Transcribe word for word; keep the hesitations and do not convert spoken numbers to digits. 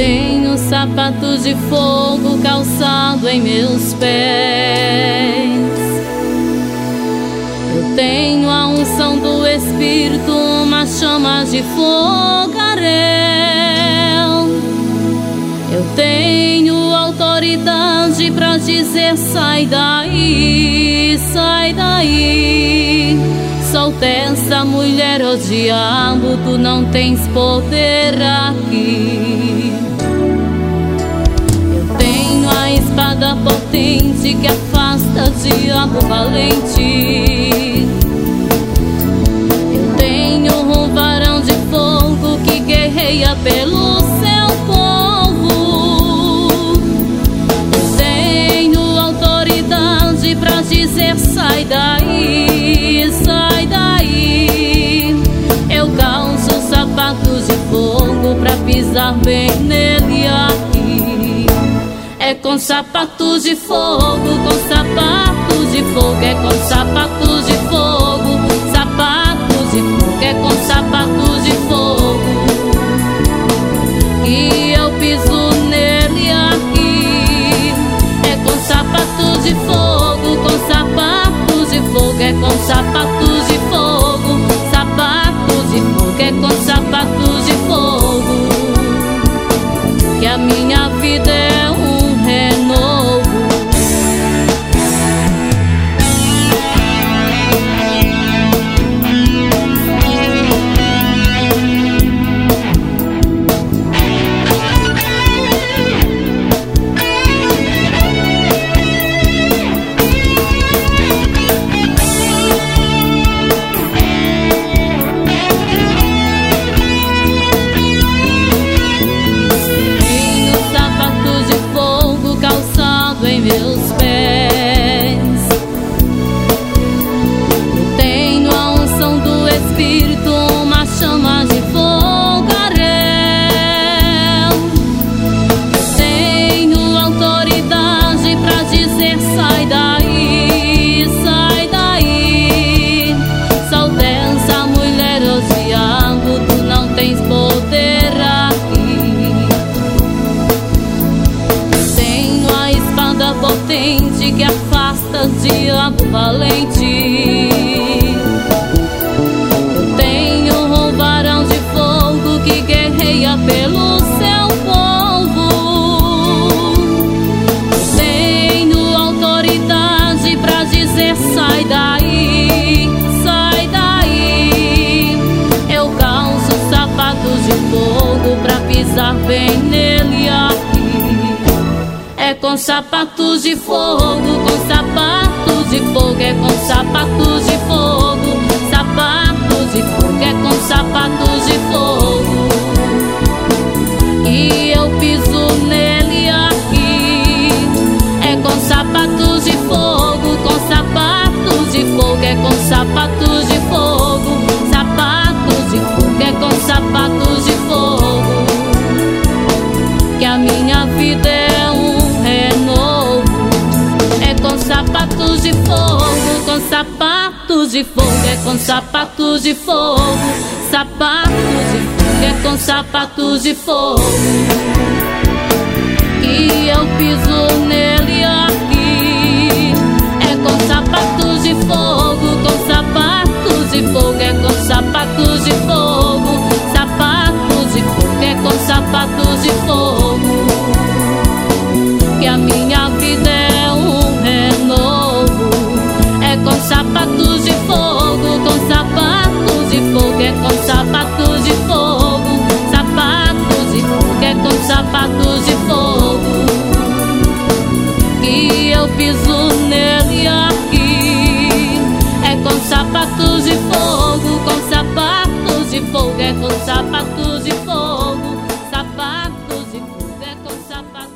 tenho sapatos de fogo calçado em meus pés. Eu tenho a unção do Espírito, uma chama de fogaréu. Eu tenho autoridade pra dizer: sai daí, sai daí. Solta essa mulher, ô diabo, tu não tens poder aqui. Eu tenho a espada potente que afasta diabo valente. Eu tenho um varão de fogo que guerreia pelo seu povo. Eu tenho autoridade pra dizer: sai daí, sai daí. Eu calço sapatos de fogo pra pisar bem nele aqui. É com sapatos de fogo, com sapatos de fogo. É com sapatos de fogo, sapatos de fogo. É com sapatos de fogo que eu piso nele aqui. É com sapatos de fogo, com sapatos de fogo. É com sapatos de fogo, sapatos de fogo. É com sapatos de fogo que a minha vida é um renovo. Meus pés, eu tenho a unção do Espírito, uma chama de fogaréu. Eu tenho autoridade pra dizer: sai daí, sai daí. Solta essa mulher, ô diabo, tu não tens poder aqui. Potente que afasta diabo valente. Eu tenho um varão de fogo que guerreia pelo seu povo. Eu tenho autoridade pra dizer: sai daí, sai daí. Eu calço sapatos de fogo pra pisar bem nele aqui. É com sapatos de fogo, com sapatos de fogo. É com sapatos de fogo, sapatos de fogo. É com sapatos de fogo e eu piso nele aqui. É com sapatos de fogo, com sapatos de fogo. É com sapatos de fogo, sapatos de fogo. É com sapatos de fogo que a minha vida é um renovo. É com sapatos de fogo, com sapatos de fogo. É com sapatos de fogo, sapatos de fogo. É com sapatos de fogo que eu piso nele aqui. É com sapatos de fogo, com sapatos de fogo. É com sapatos de fogo, sapatos de fogo. É com sapatos de fogo que a minha vida é um renovo. É com sapatos de fogo, com sapatos de fogo. É com sapatos de fogo, sapatos de fogo. É com sapatos de fogo que eu piso nele aqui. É com sapatos de fogo, com sapatos de fogo. É com sapatos de fogo, sapatos de fogo. É com sapatos